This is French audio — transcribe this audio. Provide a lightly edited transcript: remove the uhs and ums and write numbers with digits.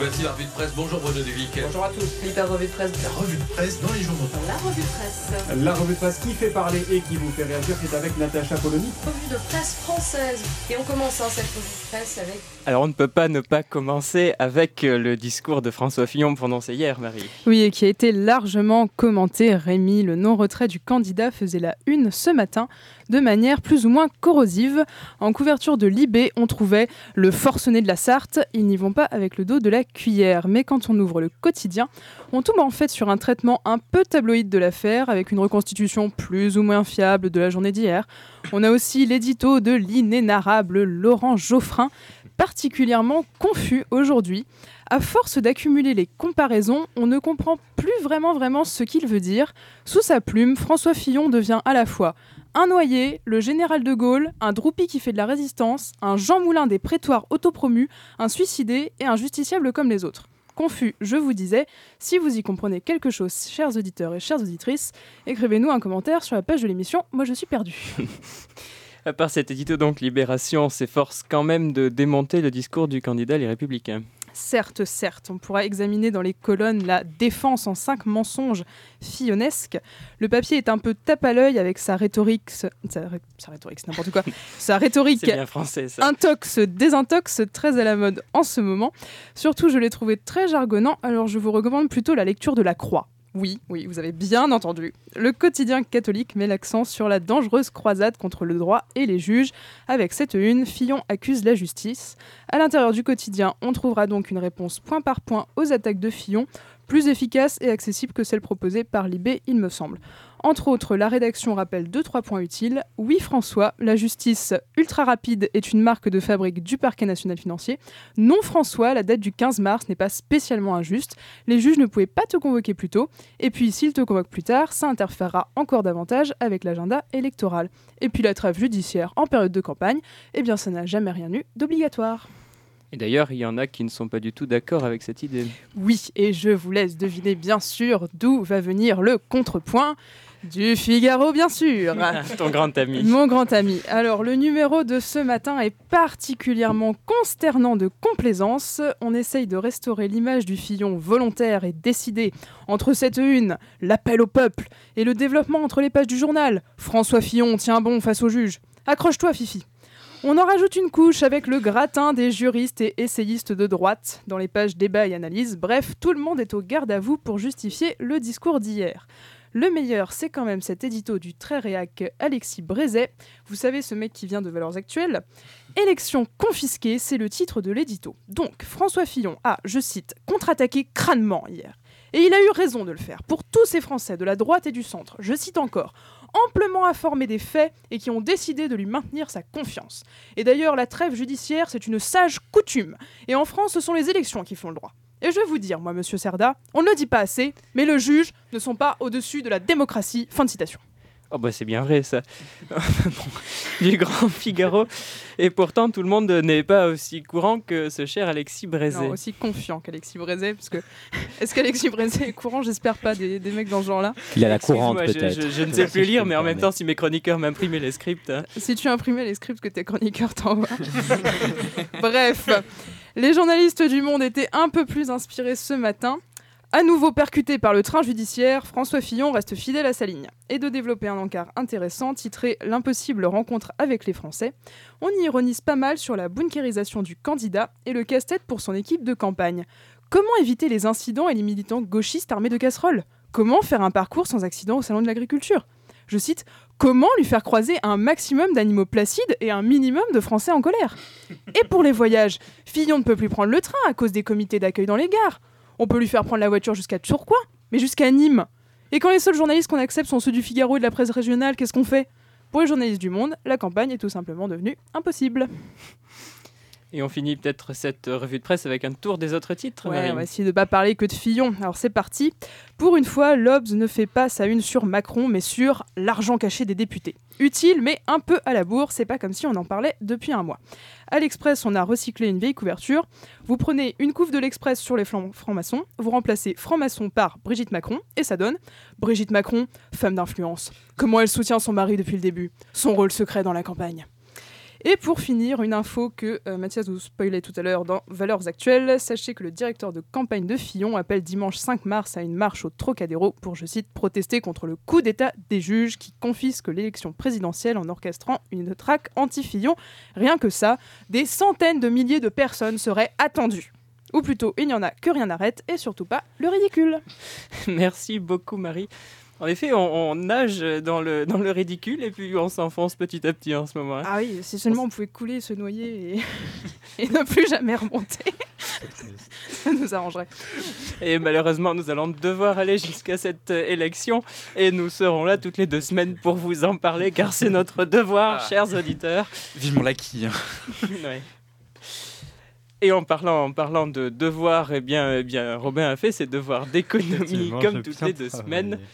Voici la revue de presse. Bonjour Bruno Duvic. Bonjour à tous. L'hyper revue de presse. La revue de presse dans les journaux. La revue de presse. La revue de presse qui fait parler et qui vous fait réagir, c'est avec Natacha Polony. Revue de presse française. Et on commence cette revue de presse avec... Alors on ne peut pas ne pas commencer avec le discours de François Fillon prononcé hier, Marie. Oui, et qui a été largement commenté. Rémi, le non-retrait du candidat faisait la une ce matin de manière plus ou moins corrosive. En couverture de Libé, on trouvait le forcené de la Sarthe. Ils n'y vont pas avec le dos de la cuillère. Mais quand on ouvre le quotidien, on tombe en fait sur un traitement un peu tabloïd de l'affaire, avec une reconstitution plus ou moins fiable de la journée d'hier. On a aussi l'édito de l'inénarrable Laurent Geoffrin, particulièrement confus aujourd'hui. À force d'accumuler les comparaisons, on ne comprend plus vraiment ce qu'il veut dire. Sous sa plume, François Fillon devient à la fois un noyé, le général de Gaulle, un droupi qui fait de la résistance, un Jean Moulin des prétoires autopromus, un suicidé et un justiciable comme les autres. Confus, je vous disais, si vous y comprenez quelque chose, chers auditeurs et chères auditrices, écrivez-nous un commentaire sur la page de l'émission. Moi, je suis perdu. À part cet édito, donc, Libération s'efforce quand même de démonter le discours du candidat Les Républicains. Certes, on pourra examiner dans les colonnes la défense en 5 mensonges fillonesques. Le papier est un peu tape à l'œil avec sa rhétorique, c'est n'importe quoi, sa rhétorique C'est bien français, ça. intox-désintox, très à la mode en ce moment. Surtout, je l'ai trouvé très jargonnant, alors je vous recommande plutôt la lecture de La Croix. Oui, vous avez bien entendu. Le quotidien catholique met l'accent sur la dangereuse croisade contre le droit et les juges. Avec cette une, Fillon accuse la justice. À l'intérieur du quotidien, on trouvera donc une réponse point par point aux attaques de Fillon, plus efficace et accessible que celle proposée par Libé, il me semble. Entre autres, la rédaction rappelle 2-3 points utiles. Oui, François, la justice ultra rapide est une marque de fabrique du parquet national financier. Non, François, la date du 15 mars n'est pas spécialement injuste. Les juges ne pouvaient pas te convoquer plus tôt. Et puis, s'ils te convoquent plus tard, ça interférera encore davantage avec l'agenda électoral. Et puis, la trêve judiciaire en période de campagne, eh bien, ça n'a jamais rien eu d'obligatoire. Et d'ailleurs, il y en a qui ne sont pas du tout d'accord avec cette idée. Oui, et je vous laisse deviner bien sûr d'où va venir le contrepoint. Du Figaro, bien sûr. Ton grand ami. Mon grand ami. Alors, le numéro de ce matin est particulièrement consternant de complaisance. On essaye de restaurer l'image du Fillon volontaire et décidé. Entre cette une, l'appel au peuple, et le développement entre les pages du journal. François Fillon tient bon face au juge. Accroche-toi, Fifi. On en rajoute une couche avec le gratin des juristes et essayistes de droite dans les pages débat et analyse. Bref, tout le monde est au garde à vous pour justifier le discours d'hier. Le meilleur, c'est quand même cet édito du très réac Alexis Brézet. Vous savez, ce mec qui vient de Valeurs Actuelles. Élection confisquée, c'est le titre de l'édito. Donc, François Fillon a, je cite, contre-attaqué crânement hier. Et il a eu raison de le faire. Pour tous ces Français de la droite et du centre, je cite encore, amplement informés des faits et qui ont décidé de lui maintenir sa confiance. Et d'ailleurs, la trêve judiciaire, c'est une sage coutume. Et en France, ce sont les élections qui font le droit. Et je vais vous dire, moi, monsieur Cerda, on ne le dit pas assez, mais les juges ne sont pas au-dessus de la démocratie. Fin de citation. Oh bah c'est bien vrai ça. Du Grand Figaro. Et pourtant tout le monde n'est pas aussi courant que ce cher Alexis Brézet. Non, aussi confiant qu'Alexis Brézet, parce que est-ce qu'Alexis Brézet est courant? J'espère pas, des mecs dans ce genre-là. Il a la courante peut-être. Je ne sais plus lire, mais en même temps si mes chroniqueurs m'imprimaient les scripts. Hein. Si tu imprimais les scripts que tes chroniqueurs t'envoient. Bref, les journalistes du Monde étaient un peu plus inspirés ce matin. À nouveau percuté par le train judiciaire, François Fillon reste fidèle à sa ligne. Et de développer un encart intéressant titré « L'impossible rencontre avec les Français », on y ironise pas mal sur la bunkérisation du candidat et le casse-tête pour son équipe de campagne. Comment éviter les incidents et les militants gauchistes armés de casseroles? Comment faire un parcours sans accident au salon de l'agriculture? Je cite « Comment lui faire croiser un maximum d'animaux placides et un minimum de Français en colère ?» Et pour les voyages, Fillon ne peut plus prendre le train à cause des comités d'accueil dans les gares. On peut lui faire prendre la voiture jusqu'à Tourcoing, mais jusqu'à Nîmes. Et quand les seuls journalistes qu'on accepte sont ceux du Figaro et de la presse régionale, qu'est-ce qu'on fait? Pour les journalistes du Monde, la campagne est tout simplement devenue impossible. Et on finit peut-être cette revue de presse avec un tour des autres titres. Ouais, on va essayer de ne pas parler que de Fillon. Alors c'est parti. Pour une fois, l'Obs ne fait pas sa une sur Macron, mais sur l'argent caché des députés. Utile, mais un peu à la bourre, c'est pas comme si on en parlait depuis un mois. À l'Express, on a recyclé une vieille couverture. Vous prenez une couve de l'Express sur les francs-maçons, vous remplacez franc-maçon par Brigitte Macron, et ça donne Brigitte Macron, femme d'influence. Comment elle soutient son mari depuis le début, son rôle secret dans la campagne. Et pour finir, une info que Mathias vous spoilait tout à l'heure dans Valeurs Actuelles. Sachez que le directeur de campagne de Fillon appelle dimanche 5 mars à une marche au Trocadéro pour, je cite, protester contre le coup d'état des juges qui confisquent l'élection présidentielle en orchestrant une traque anti-Fillon. Rien que ça, des centaines de milliers de personnes seraient attendues. Ou plutôt, il n'y en a que rien n'arrête et surtout pas le ridicule. Merci beaucoup Marie. En effet, on nage dans le ridicule et puis on s'enfonce petit à petit en ce moment. Ah oui, si seulement on pouvait couler, se noyer et ne plus jamais remonter. Ça nous arrangerait. Et malheureusement, nous allons devoir aller jusqu'à cette élection et nous serons là toutes les 2 semaines pour vous en parler car c'est notre devoir, chers auditeurs. Vivement l'acquis. Ouais. Et en parlant de devoirs, eh bien, Robin a fait ses devoirs d'économie comme toutes les 2 semaines.